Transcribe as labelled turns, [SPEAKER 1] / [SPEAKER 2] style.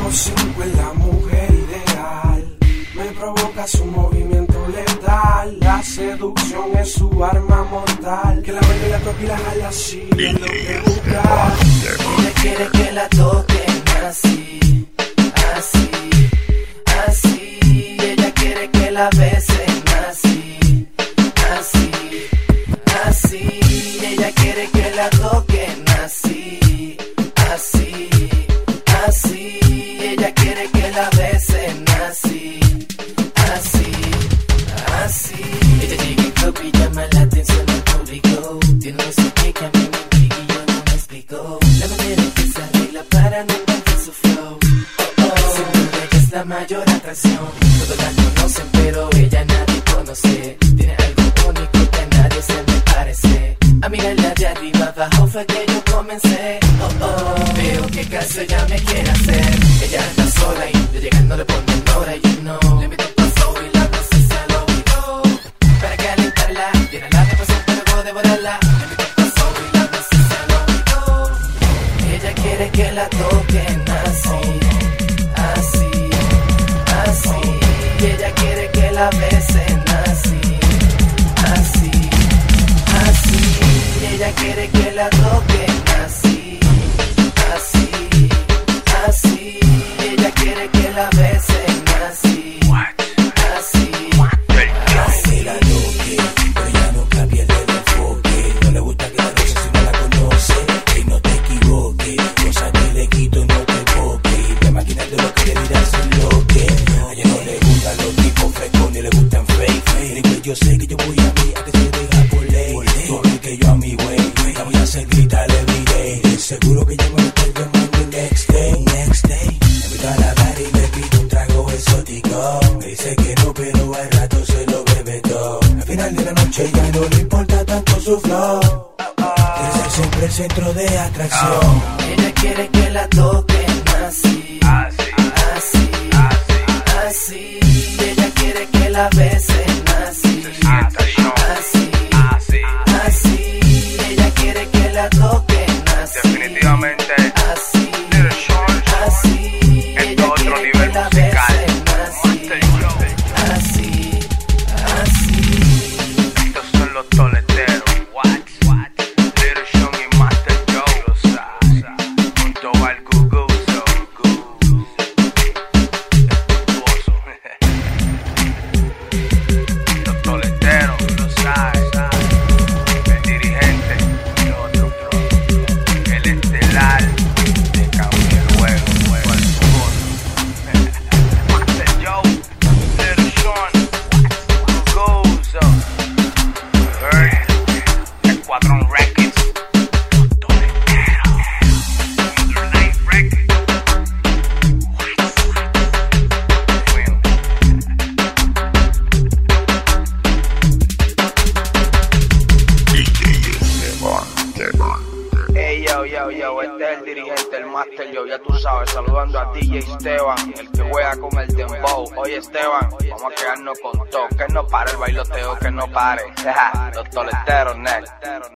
[SPEAKER 1] 5 es la mujer ideal. Me provoca su movimiento letal. La seducción es su arma mortal. Que la baile, la toque y la jala así es lo que busca.
[SPEAKER 2] Ella quiere que la toquen así, así, así. Ella quiere que la besen así, así, así. Ella quiere que la toquen así, así, así. Ella quiere que la besen así, así, así. Ella llega y toca y llama la atención del público. Tiene un sé que a mí me intriga y yo no me explico. La manera en que se arregla para no perder su flow. Sin duda ella es la mayor atracción. Todos la conocen pero ella nadie conoce. Tiene algo único que a nadie se me parece. A mirarla de arriba abajo fue que yo comencé. Veo que caso ella me quiere hacer. Ella anda sola y de llegar no le ponen hora y yo no. Le meto un paso y la dosis al oído. Para calentarla, llenarla de pasión pero luego devorarla. Le meto un paso y la dosis al oído. Ella quiere que la toquen así, así, así. Y ella quiere que la besen así, así, así. Y ella quiere que la toquen así, así, así. Ella quiere que la besen así, así, así.
[SPEAKER 3] La toque, pero ella nunca pierde el enfoque. No le gusta que la besen si no la conoce. Que no te equivoques, cosas que le quito no te enfoques. Y te imaginas de lo que le dirás en lo que. A ella no le gustan los tipos frescos ni le gustan fake. Que yo sé que yo voy a mí a que se deja por ley. Todo que yo a mi way, la voy a hacer gritar every day. Seguro que yo me lo estoy llamando el next day, next day. Me invito a la bar y me pido un trago exótico. Me dice que no, pero al rato se lo bebe todo. Al final de la noche ya no le importa tanto su flow. Quiere ser siempre el centro de atracción.
[SPEAKER 2] Ella quiere que la toquen así, así, así. Ella quiere que la besen así, así, así. Ella quiere que la toquen así.
[SPEAKER 4] Definitivamente,
[SPEAKER 2] así,
[SPEAKER 4] Little Sean
[SPEAKER 2] así.
[SPEAKER 4] en
[SPEAKER 2] Ella
[SPEAKER 4] otro
[SPEAKER 2] quiere
[SPEAKER 4] nivel
[SPEAKER 2] que la
[SPEAKER 4] musical.
[SPEAKER 2] besen así, así, así.
[SPEAKER 4] Estos son los toleteros. What? Little Sean y Master Joe. Lo sabes. Junto al Guguso. Los toleteros, lo sabes. El dirigente, el otro, el estelar de Cabo Juego. Master Joe, Little Sean, Guguso. Escuadrón Records, toletero. Underline Records. Hey, yo, este es el dirigente, el Master Joe, ya tú sabes, saludando a DJ Esteban, el que juega con el dembow. Oye Esteban, vamos a quedarnos con todo, que no pare el bailoteo, que no pare. Los toleteros, net.